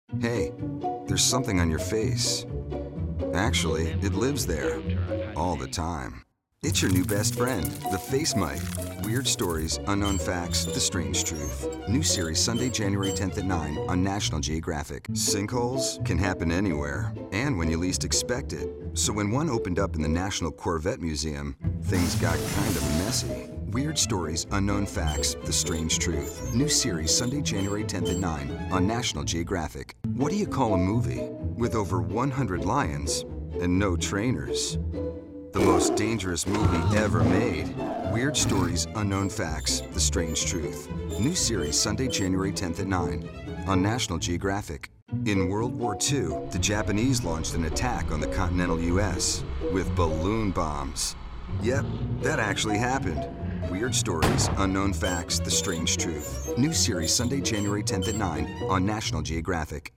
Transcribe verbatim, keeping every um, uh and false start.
Hey, there's something on your face. Actually, it lives there, all the time. It's your new best friend, the Face Mite. Weird stories, unknown facts, the strange truth. New series Sunday, January tenth at nine on National Geographic. Sinkholes can happen anywhere, and when you least expect it. So when one opened up in the National Corvette Museum, things got kind of messy. Weird stories, unknown facts, the strange truth. New series Sunday, January tenth at nine on National Geographic. What do you call a movie with over one hundred lions and no trainers? The most dangerous movie ever made. Weird stories, unknown facts, the strange truth. New series Sunday, January tenth at nine on National Geographic. In World War Two, the Japanese launched an attack on the continental U S with balloon bombs. Yep, that actually happened. Weird stories, unknown facts, the strange truth. New series Sunday, January tenth at nine on National Geographic.